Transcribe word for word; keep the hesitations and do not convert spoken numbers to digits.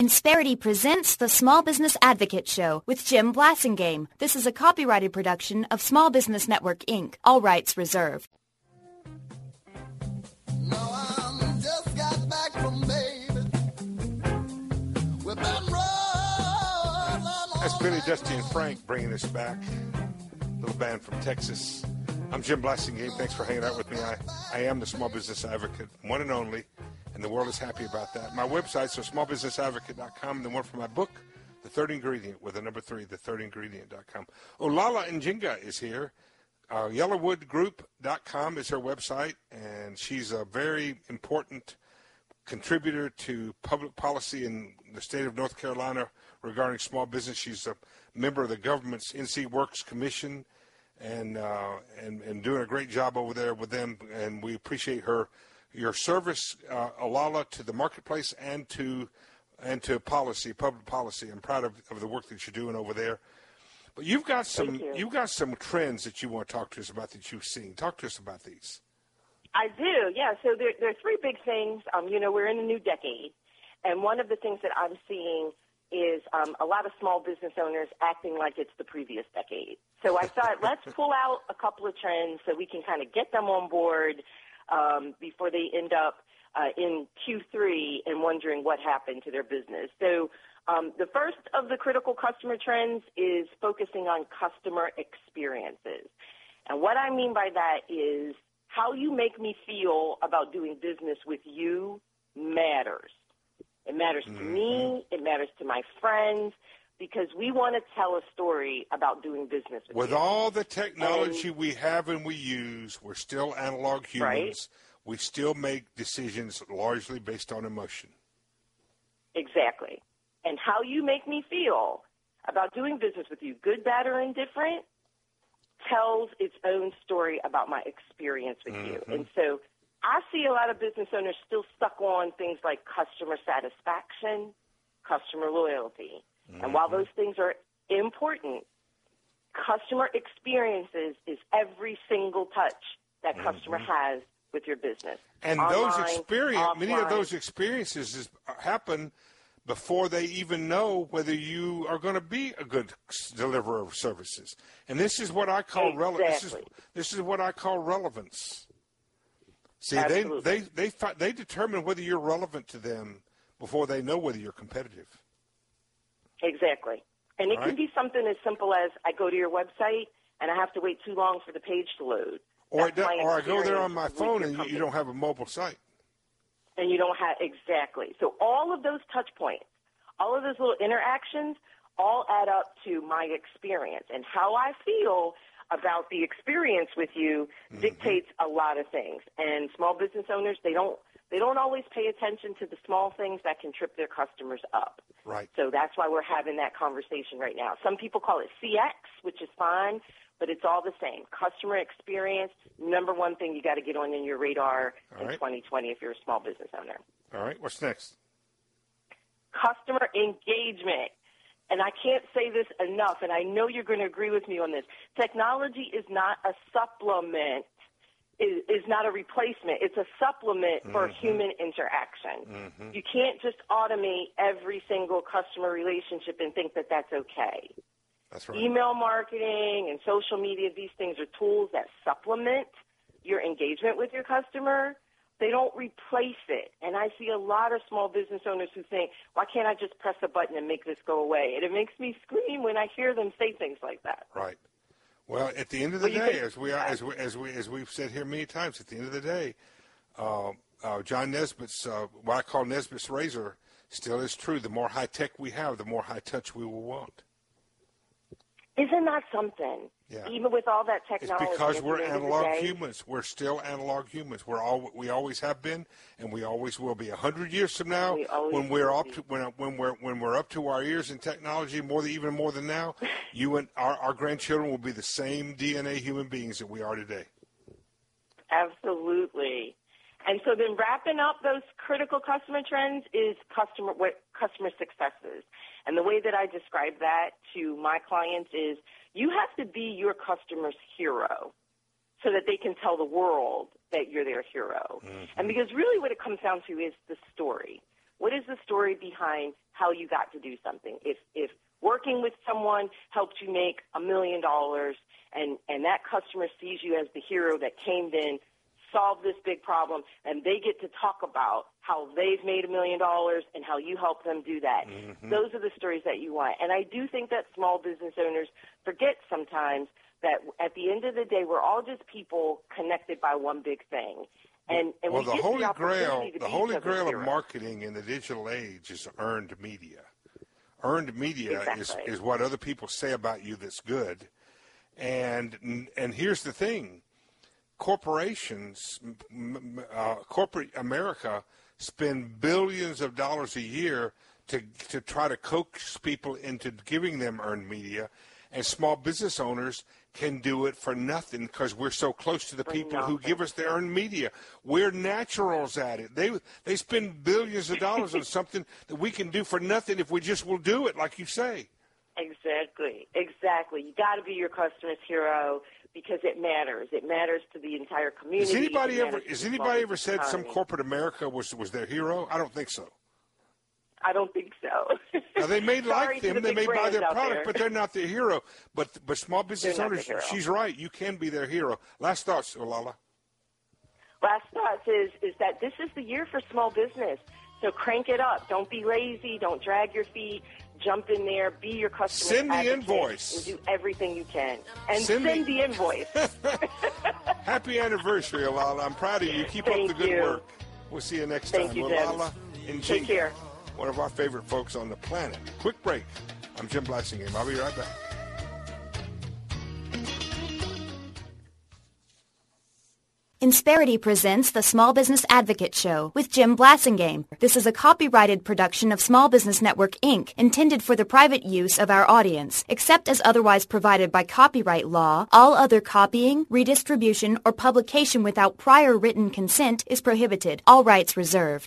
Insperity presents the Small Business Advocate Show with Jim Blasingame. This is a copyrighted production of Small Business Network, Incorporated. All rights reserved. No, I'm just got back from Vegas. We've been rolling That's Billy, Dusty, and Frank bringing us back. Little band from Texas. I'm Jim Blasingame. Thanks for hanging out with me. I, I am the Small Business Advocate, one and only, and the world is happy about that. My website, so small business advocate dot com, and the one for my book, The Third Ingredient, with the number three, the third ingredient dot com. Olala Njinga is here. Uh, yellowwood group dot com is her website, and she's a very important contributor to public policy in the state of North Carolina regarding small business. She's a member of the government's N C Works Commission, and uh, and and doing a great job over there with them, and we appreciate her your service, uh, Olala, to the marketplace and to and to policy, public policy. I'm proud of, of the work that you're doing over there. But you've got some you. you've got some trends that you want to talk to us about that you've seen. Talk to us about these. I do, yeah. So there, there are three big things. Um, you know, we're in a new decade, and one of the things that I'm seeing is um, a lot of small business owners acting like it's the previous decade. So I thought, let's pull out a couple of trends so we can kind of get them on board um, before they end up uh, in Q three and wondering what happened to their business. So um, the first of the critical customer trends is focusing on customer experiences. And what I mean by that is how you make me feel about doing business with you matters. It matters to Mm-hmm. me. It matters to my friends, because we want to tell a story about doing business with, With you. all the technology And, we have and we use, we're still analog humans. Right. We still make decisions largely based on emotion. Exactly. And how you make me feel about doing business with you, good, bad, or indifferent, tells its own story about my experience with Mm-hmm. you. And so I see a lot of business owners still stuck on things like customer satisfaction, customer loyalty. Mm-hmm. And while those things are important, customer experiences is every single touch that customer Mm-hmm. has with your business. And Online, those experience, many of offline. those experiences is, happen before they even know whether you are going to be a good deliverer of services. And this is what I call rele- this is Exactly. this is what I call relevance. See, Absolutely. they they they fi- they determine whether you're relevant to them before they know whether you're competitive. Exactly. And it All can right. be something as simple as I go to your website and I have to wait too long for the page to load. Or That's it, my do- or I go there on experience my with phone your and you, you company. don't have a mobile site. And you don't have, exactly. So all of those touch points, all of those little interactions, all add up to my experience. And how I feel about the experience with you Mm-hmm. dictates a lot of things. And small business owners, they don't they don't always pay attention to the small things that can trip their customers up. Right. So that's why we're having that conversation right now. Some people call it C X, which is fine, but it's all the same. Customer experience, number one thing you got to get on in your radar All in right. twenty twenty if you're a small business owner. All right. What's next? Customer engagement. And I can't say this enough, and I know you're going to agree with me on this. Technology is not a supplement, is, is not a replacement. It's a supplement for human interaction. Mm-hmm. You can't just automate every single customer relationship and think that that's okay. That's right. Email marketing and social media, these things are tools that supplement your engagement with your customer. They don't replace it. And I see a lot of small business owners who think, why can't I just press a button and make this go away? And it makes me scream when I hear them say things like that. Right. Well, at the end of the Well, you day, think- as we are, as we as we as we've said here many times, at the end of the day, uh, uh, John Nesbitt's uh, what I call Nesbitt's razor still is true. The more high tech we have, the more high touch we will want. Isn't that something? Yeah. Even with all that It's technology. because at the we're end of the analog day- humans. We're still analog humans. We're all we always have been, and we always will be. A hundred years from now, We always when we're will up be. to when when we're when we're up to our ears in technology, more than even more than now, you and our, our grandchildren will be the same D N A human beings that we are today. Absolutely. And so then wrapping up those critical customer trends is customer what customer successes. And the way that I describe that to my clients is you have to be your customer's hero so that they can tell the world that you're their hero. Mm-hmm. And because really what it comes down to is the story. What is the story behind how you got to do something? If if working with someone helped you make a million dollars and and that customer sees you as the hero that came in, solved this big problem, and they get to talk about how they've made a million dollars and how you help them do that. Mm-hmm. Those are the stories that you want. And I do think that small business owners forget sometimes that at the end of the day, we're all just people connected by one big thing. And, and well, we the get holy the grail, to the holy grail of marketing in the digital age is earned media. Earned media exactly. is, is what other people say about you that's good. And and here's the thing. Corporations, uh, corporate America, spend billions of dollars a year to to try to coax people into giving them earned media, and small business owners can do it for nothing because we're so close to the for people nothing. who give us their earned media. We're naturals at it. They they spend billions of dollars on something that we can do for nothing if we just will do it, like you say. Exactly, exactly. You got to be your customer's hero because it matters. It matters to the entire community. Has anybody ever? Has anybody ever said economy. some corporate America was was their hero? I don't think so. I don't think so. Now, they may Sorry like to them, the they big may buy their brands out product, there. but they're not their hero. But but small business They're not owners, the hero. she's right. You can be their hero. Last thoughts, Olala. Last thoughts is is that this is the year for small business. So crank it up. Don't be lazy. Don't drag your feet. Jump in there. Be your customer. Send the invoice. And do everything you can. And send, send the, the invoice. Happy anniversary, Olala. I'm proud of you. Keep Thank up the good you. work. We'll see you next Thank time. you, Olala Jim. and Take care. One of our favorite folks on the planet. Quick break. I'm Jim Blasingame. I'll be right back. Insperity presents the Small Business Advocate Show with Jim Blasingame. This is a copyrighted production of Small Business Network, Incorporated, intended for the private use of our audience. Except as otherwise provided by copyright law, all other copying, redistribution, or publication without prior written consent is prohibited. All rights reserved.